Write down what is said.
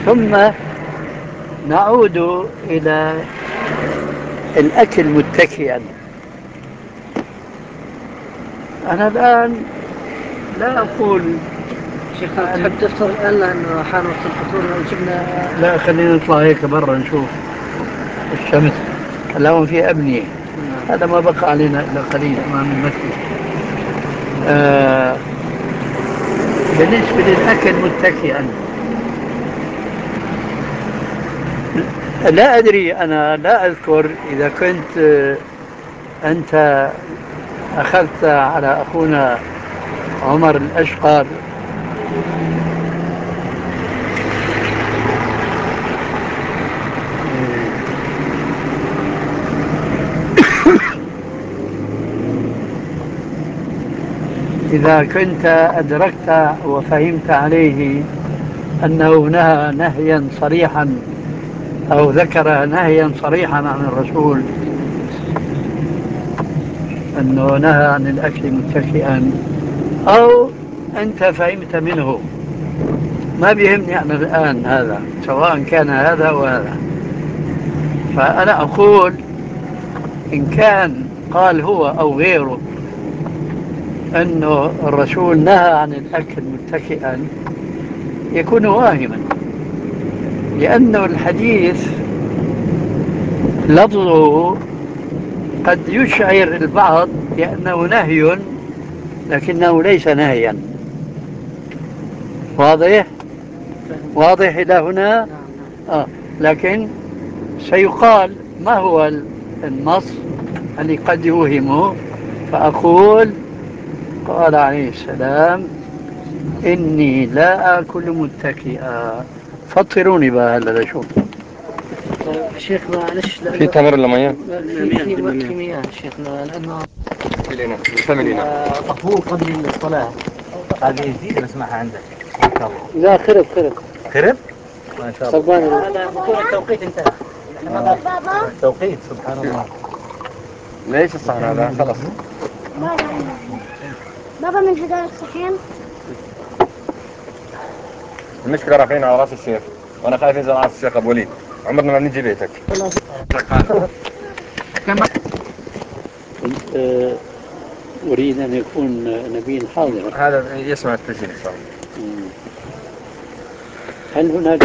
ثم نعود إلى الأكل متكئا. أنا الآن لا أقول شيخ تحب تفطر الآن لأنه حان وقت الفطور جبنا. لا، خلينا نطلع هيك برا نشوف الشمس. الآن في أبنية، هذا ما بقى علينا إلا قليل أمام المسجد. بالنسبة للأكل متكئا، لا أدري، أنا لا أذكر إذا كنت أنت أخذت على أخونا عمر الأشقر إذا كنت أدركت وفهمت عليه أنه نهى نهيا صريحا أو ذكر نهيا صريحا عن الرسول أنه نهى عن الأكل متكئا، أو أنت فهمت منه، ما بيهمني أنا الآن هذا، سواء كان هذا أو هذا. فأنا أقول إن كان قال هو أو غيره أنه الرسول نهى عن الأكل متكئا يكون واهما، لأنه الحديث لفظه قد يشعر البعض بأنه نهي لكنه ليس نهيا. واضح؟ واضح إلى هنا؟ لكن سيقال ما هو النص الذي قد يوهمه، فأقول قال عليه السلام إني لا آكل متكئا. فطروني بقى هلا لشوف. طيب شيخ معلش في تمر ولا مياه؟ في مياه شيخنا لأنه مطبوخ قبل الصلاة. هذه جديدة بسمعها عندك ما شاء الله. لا خرب خرب ما شاء الله. هذا بكون التوقيت انتهى. توقيت سبحان الله. ليش الصحن هذا خلص؟ بابا من هذول الصحين. المشكلة رافعين على راس الشيخ، وأنا خايف ينزل على راس الشيخ أبو وليد. عمرنا ما بنجي بيتك. كنت أريد أن يكون نبيل حاضر. هذا يسمع التسجيل إن شاء الله. هل هناك